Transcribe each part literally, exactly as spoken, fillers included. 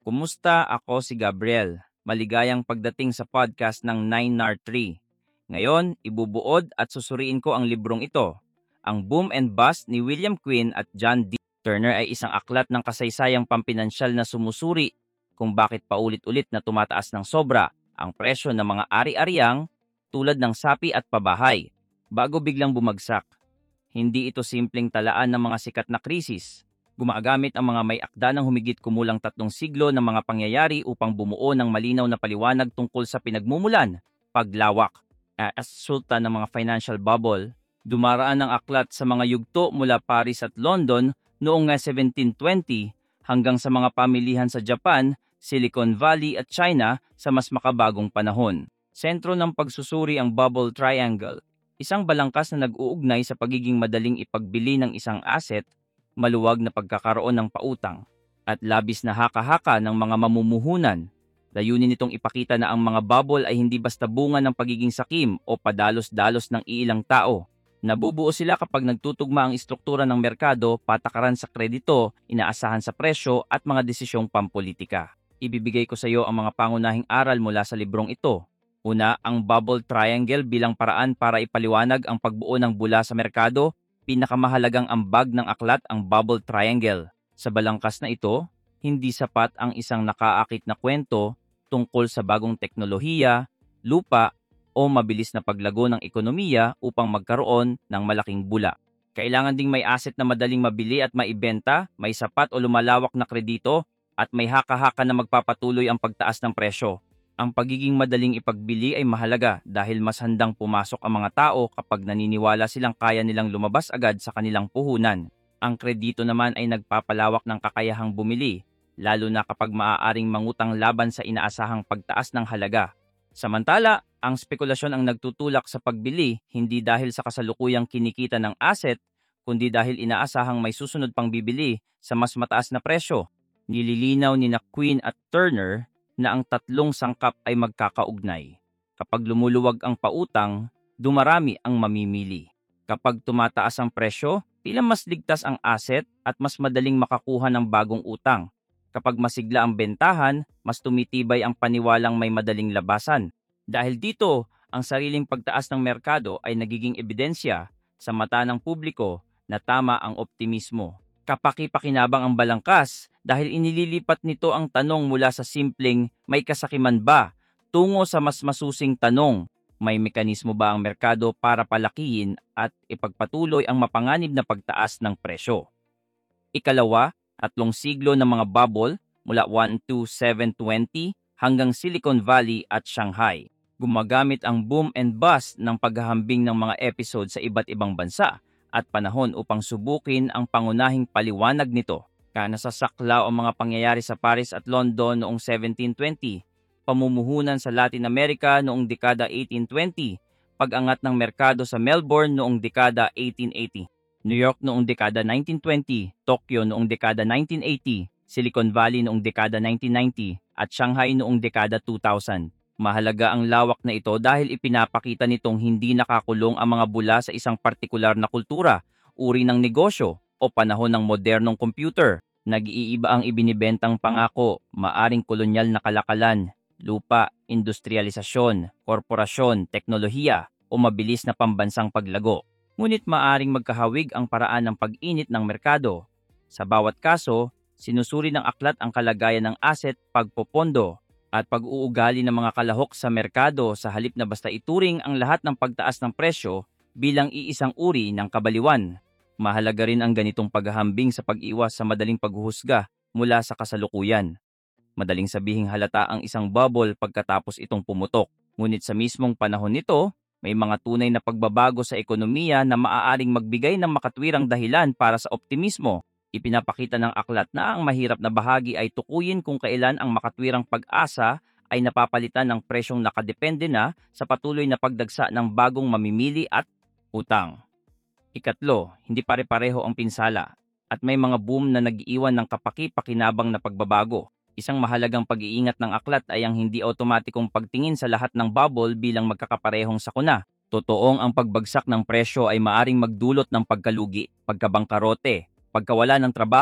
Kumusta? Ako si Gabriel. Maligayang pagdating sa podcast ng nine nar three. Ngayon, ibubuod at susuriin ko ang librong ito. Ang Boom and Bust ni William Quinn at John D. Turner ay isang aklat ng kasaysayang pampinansyal na sumusuri kung bakit paulit-ulit na tumataas ng sobra ang presyo ng mga ari-ariang tulad ng sapi at pabahay bago biglang bumagsak. Hindi ito simpleng talaan ng mga sikat na krisis. Gumagamit ang mga may akda ng humigit kumulang tatlong siglo ng mga pangyayari upang bumuo ng malinaw na paliwanag tungkol sa pinagmumulan, paglawak, at resulta ng mga financial bubble. Dumaraan ng aklat sa mga yugto mula Paris at London noong seventeen twenty hanggang sa mga pamilihan sa Japan, Silicon Valley at China sa mas makabagong panahon. Sentro ng pagsusuri ang Bubble Triangle, isang balangkas na nag-uugnay sa pagiging madaling ipagbili ng isang asset, maluwag na pagkakaroon ng pautang, at labis na haka-haka ng mga mamumuhunan. Layunin nitong ipakita na ang mga bubble ay hindi basta bunga ng pagiging sakim o padalos-dalos ng iilang tao. Nabubuo sila kapag nagtutugma ang istruktura ng merkado, patakaran sa kredito, inaasahan sa presyo at mga desisyong pampolitika. Ibibigay ko sa iyo ang mga pangunahing aral mula sa librong ito. Una, ang Bubble Triangle bilang paraan para ipaliwanag ang pagbuo ng bula sa merkado. Pinakamahalagang ambag ng aklat ang Bubble Triangle. Sa balangkas na ito, hindi sapat ang isang nakaakit na kwento tungkol sa bagong teknolohiya, lupa, o mabilis na paglago ng ekonomiya upang magkaroon ng malaking bula. Kailangan ding may asset na madaling mabili at maibenta, may sapat o lumalawak na kredito, at may haka-haka na magpapatuloy ang pagtaas ng presyo. Ang pagiging madaling ipagbili ay mahalaga dahil mas handang pumasok ang mga tao kapag naniniwala silang kaya nilang lumabas agad sa kanilang puhunan. Ang kredito naman ay nagpapalawak ng kakayahang bumili, lalo na kapag maaaring mangutang laban sa inaasahang pagtaas ng halaga. Samantala, ang spekulasyon ang nagtutulak sa pagbili hindi dahil sa kasalukuyang kinikita ng asset, kundi dahil inaasahang may susunod pang bibili sa mas mataas na presyo. Nililinaw ni na Quinn at Turner na ang tatlong sangkap ay magkakaugnay. Kapag lumuluwag ang pautang, dumarami ang mamimili. Kapag tumataas ang presyo, tila mas ligtas ang asset at mas madaling makakuha ng bagong utang. Kapag masigla ang bentahan, mas tumitibay ang paniwalang may madaling labasan. Dahil dito, ang sariling pagtaas ng merkado ay nagiging ebidensya sa mata ng publiko na tama ang optimismo. Kapaki-pakinabang ang balangkas dahil inililipat nito ang tanong mula sa simpleng may kasakiman ba tungo sa mas masusing tanong, may mekanismo ba ang merkado para palakihin at ipagpatuloy ang mapanganib na pagtaas ng presyo. Ikalawa, tatlong siglo ng mga bubble mula one to seven twenty hanggang Silicon Valley at Shanghai. Gumagamit ang boom and bust ng paghahambing ng mga episode sa iba't ibang bansa at panahon upang subukin ang pangunahing paliwanag nito. Kanasasakla ang mga pangyayari sa Paris at London noong seventeen twenty, pamumuhunan sa Latin America noong dekada eighteen twenty, pag-angat ng merkado sa Melbourne noong dekada eighteen eighty, New York noong dekada nineteen twenty, Tokyo noong dekada nineteen eighty, Silicon Valley noong dekada nineteen ninety, at Shanghai noong dekada two thousand. Mahalaga ang lawak na ito dahil ipinapakita nitong hindi nakakulong ang mga bula sa isang partikular na kultura, uri ng negosyo, o panahon ng modernong computer. Nag-iiba ang ibinibentang pangako, maaring kolonyal na kalakalan, lupa, industrialisasyon, korporasyon, teknolohiya, o mabilis na pambansang paglago. Ngunit maaring magkahawig ang paraan ng pag-init ng merkado. Sa bawat kaso, sinusuri ng aklat ang kalagayan ng asset, pagpopondo, at pag-uugali ng mga kalahok sa merkado sa halip na basta ituring ang lahat ng pagtaas ng presyo bilang iisang uri ng kabaliwan. Mahalaga rin ang ganitong paghahambing sa pag-iwas sa madaling paghuhusga mula sa kasalukuyan. Madaling sabihing halata ang isang bubble pagkatapos itong pumutok. Ngunit sa mismong panahon nito, may mga tunay na pagbabago sa ekonomiya na maaaring magbigay ng makatwirang dahilan para sa optimismo. Ipinapakita ng aklat na ang mahirap na bahagi ay tukuyin kung kailan ang makatwirang pag-asa ay napapalitan ng presyong nakadepende na sa patuloy na pagdagsa ng bagong mamimili at utang. Ikatlo, hindi pare-pareho ang pinsala at may mga boom na nag-iwan ng kapaki-pakinabang na pagbabago. Isang mahalagang pag-iingat ng aklat ay ang hindi automatikong pagtingin sa lahat ng bubble bilang magkakaparehong sakuna. Totoong ang pagbagsak ng presyo ay maaring magdulot ng pagkalugi, pagkabangkarote, pagkawala ng trabaho,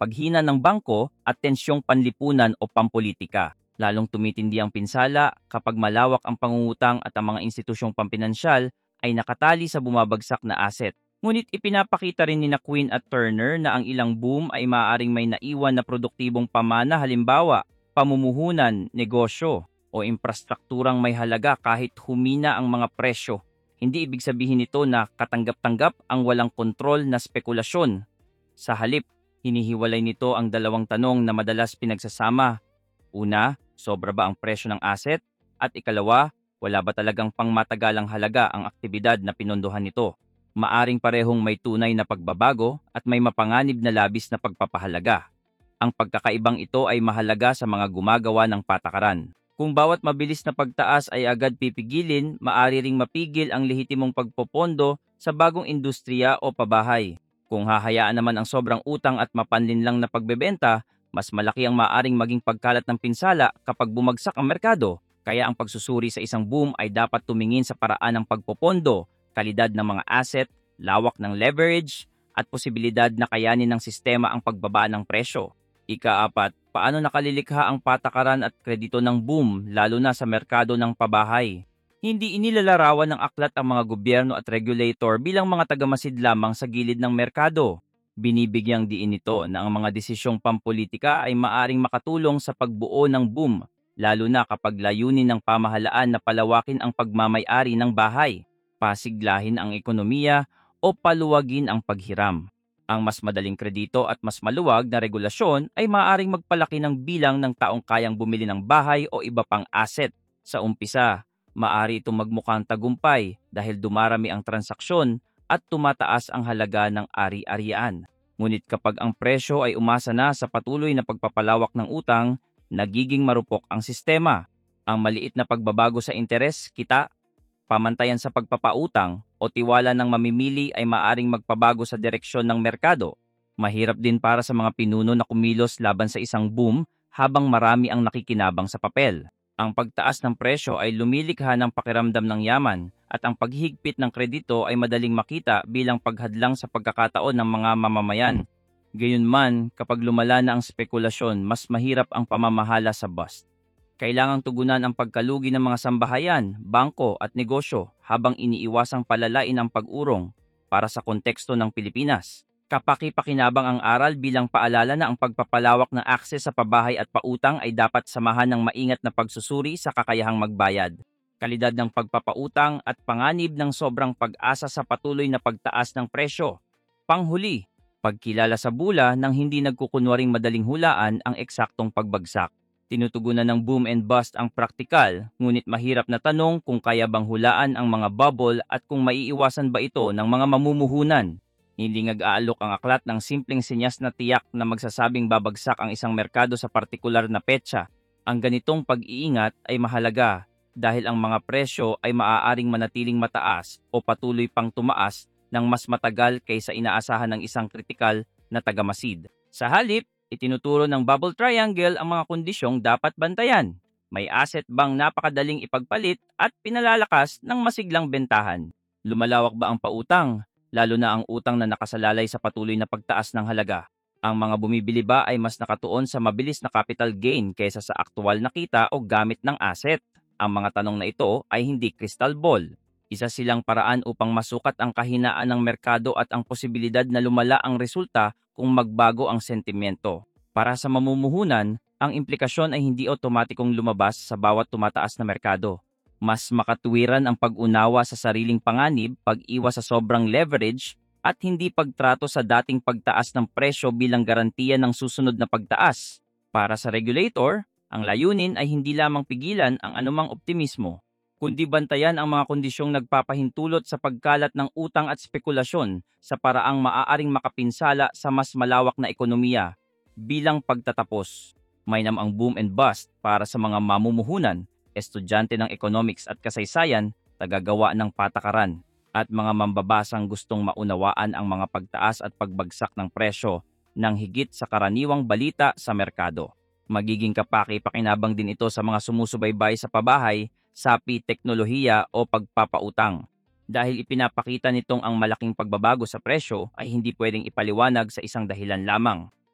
paghina ng bangko at tensyong panlipunan o pampolitika. Lalong tumitindi ang pinsala kapag malawak ang pangungutang at ang mga institusyong pampinansyal ay nakatali sa bumabagsak na asset. Ngunit ipinapakita rin ni na Quinn at Turner na ang ilang boom ay maaaring may naiwan na produktibong pamana, halimbawa, pamumuhunan, negosyo, o infrastrukturang may halaga kahit humina ang mga presyo. Hindi ibig sabihin nito na katanggap-tanggap ang walang kontrol na spekulasyon. Sa halip, hinihiwalay nito ang dalawang tanong na madalas pinagsasama. Una, sobra ba ang presyo ng asset? At ikalawa, wala ba talagang pangmatagalang halaga ang aktibidad na pinondohan nito? Maaring parehong may tunay na pagbabago at may mapanganib na labis na pagpapahalaga. Ang pagkakaibang ito ay mahalaga sa mga gumagawa ng patakaran. Kung bawat mabilis na pagtaas ay agad pipigilin, maaari ring mapigil ang lehitimong pagpopondo sa bagong industriya o pabahay. Kung hahayaan naman ang sobrang utang at mapanlinlang na pagbebenta, mas malaki ang maaring maging pagkalat ng pinsala kapag bumagsak ang merkado. Kaya ang pagsusuri sa isang boom ay dapat tumingin sa paraan ng pagpopondo, kalidad ng mga asset, lawak ng leverage, at posibilidad na kayanin ng sistema ang pagbaba ng presyo. Ikaapat, paano nakalilikha ang patakaran at kredito ng boom lalo na sa merkado ng pabahay? Hindi inilalarawan ng aklat ang mga gobyerno at regulator bilang mga tagamasid lamang sa gilid ng merkado. Binibigyang diin nito na ang mga desisyong pampolitika ay maaring makatulong sa pagbuo ng boom, lalo na kapag layunin ng pamahalaan na palawakin ang pagmamay-ari ng bahay, pasiglahin ang ekonomiya o paluwagin ang paghiram. Ang mas madaling kredito at mas maluwag na regulasyon ay maaaring magpalaki ng bilang ng taong kayang bumili ng bahay o iba pang asset. Sa umpisa, maaari itong magmukhang tagumpay dahil dumarami ang transaksyon at tumataas ang halaga ng ari-arian. Ngunit kapag ang presyo ay umasa na sa patuloy na pagpapalawak ng utang, nagiging marupok ang sistema. Ang maliit na pagbabago sa interes, kita, pamantayan sa pagpapautang o tiwala ng mamimili ay maaring magpabago sa direksyon ng merkado. Mahirap din para sa mga pinuno na kumilos laban sa isang boom habang marami ang nakikinabang sa papel. Ang pagtaas ng presyo ay lumilikha ng pakiramdam ng yaman at ang paghigpit ng kredito ay madaling makita bilang paghadlang sa pagkakataon ng mga mamamayan. Gayunman, kapag lumala na ang spekulasyon, mas mahirap ang pamamahala sa bust. Kailangang tugunan ang pagkalugi ng mga sambahayan, bangko at negosyo habang iniiwasang palalain ang pag-urong para sa konteksto ng Pilipinas. Kapaki-pakinabang ang aral bilang paalala na ang pagpapalawak ng akses sa pabahay at pautang ay dapat samahan ng maingat na pagsusuri sa kakayahang magbayad. Kalidad ng pagpapautang at panganib ng sobrang pag-asa sa patuloy na pagtaas ng presyo. Panghuli, pagkilala sa bula ng hindi nagkukunwaring madaling hulaan ang eksaktong pagbagsak. Tinutugunan ng boom and bust ang praktikal, ngunit mahirap na tanong kung kaya bang hulaan ang mga bubble at kung maiiwasan ba ito ng mga mamumuhunan. Hindi nag-aalok ang aklat ng simpleng senyas na tiyak na magsasabing babagsak ang isang merkado sa partikular na petsa. Ang ganitong pag-iingat ay mahalaga dahil ang mga presyo ay maaaring manatiling mataas o patuloy pang tumaas ng mas matagal kaysa inaasahan ng isang kritikal na tagamasid. Sa halip, itinuturo ng Bubble Triangle ang mga kondisyong dapat bantayan. May asset bang napakadaling ipagpalit at pinalalakas ng masiglang bentahan? Lumalawak ba ang pautang, lalo na ang utang na nakasalalay sa patuloy na pagtaas ng halaga? Ang mga bumibili ba ay mas nakatuon sa mabilis na capital gain kaysa sa aktual na kita o gamit ng asset? Ang mga tanong na ito ay hindi crystal ball. Isa silang paraan upang masukat ang kahinaan ng merkado at ang posibilidad na lumala ang resulta kung magbago ang sentimento. Para sa mamumuhunan, ang implikasyon ay hindi otomatikong lumabas sa bawat tumataas na merkado. Mas makatuwiran ang pag-unawa sa sariling panganib, pag-iwas sa sobrang leverage, at hindi pagtrato sa dating pagtaas ng presyo bilang garantiya ng susunod na pagtaas. Para sa regulator, ang layunin ay hindi lamang pigilan ang anumang optimismo, kundi bantayan ang mga kondisyong nagpapahintulot sa pagkalat ng utang at spekulasyon sa paraang maaaring makapinsala sa mas malawak na ekonomiya. Bilang pagtatapos, mainam ang boom and bust para sa mga mamumuhunan, estudyante ng economics at kasaysayan, tagagawa ng patakaran, at mga mambabasang gustong maunawaan ang mga pagtaas at pagbagsak ng presyo ng higit sa karaniwang balita sa merkado. Magiging kapaki-pakinabang din ito sa mga sumusubaybay sa pabahay, sapi, teknolohiya o pagpapautang. Dahil ipinapakita nitong ang malaking pagbabago sa presyo ay hindi pwedeng ipaliwanag sa isang dahilan lamang.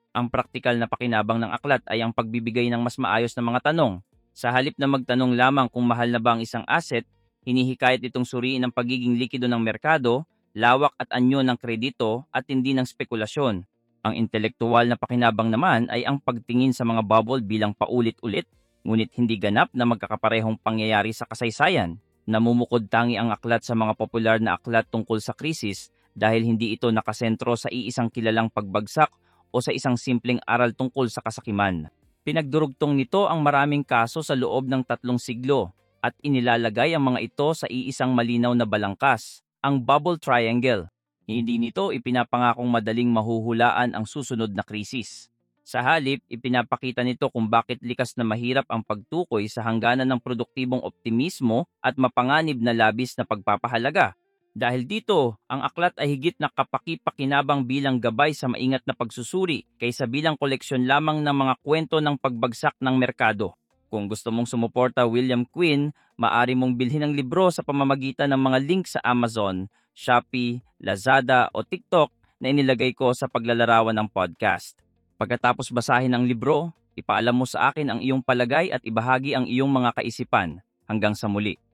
Ang praktikal na pakinabang ng aklat ay ang pagbibigay ng mas maayos na mga tanong. Sa halip na magtanong lamang kung mahal na ba ang isang asset, hinihikayat itong suriin ang pagiging likido ng merkado, lawak at anyo ng kredito at hindi ng spekulasyon. Ang intelektuwal na pakinabang naman ay ang pagtingin sa mga bubble bilang paulit-ulit, ngunit hindi ganap na magkakaparehong pangyayari sa kasaysayan. Namumukod tangi ang aklat sa mga popular na aklat tungkol sa krisis dahil hindi ito nakasentro sa iisang kilalang pagbagsak o sa isang simpleng aral tungkol sa kasakiman. Pinagdurugtong nito ang maraming kaso sa loob ng tatlong siglo at inilalagay ang mga ito sa iisang malinaw na balangkas, ang Bubble Triangle. Hindi nito ipinapangakong madaling mahuhulaan ang susunod na krisis. Sa halip, ipinapakita nito kung bakit likas na mahirap ang pagtukoy sa hangganan ng produktibong optimismo at mapanganib na labis na pagpapahalaga. Dahil dito, ang aklat ay higit na kapaki-pakinabang bilang gabay sa maingat na pagsusuri kaysa bilang koleksyon lamang ng mga kwento ng pagbagsak ng merkado. Kung gusto mong sumuporta William Quinn, maaari mong bilhin ang libro sa pamamagitan ng mga link sa Amazon, Shopee, Lazada o TikTok na inilagay ko sa paglalarawan ng podcast. Pagkatapos basahin ang libro, ipaalam mo sa akin ang iyong palagay at ibahagi ang iyong mga kaisipan. Hanggang sa muli.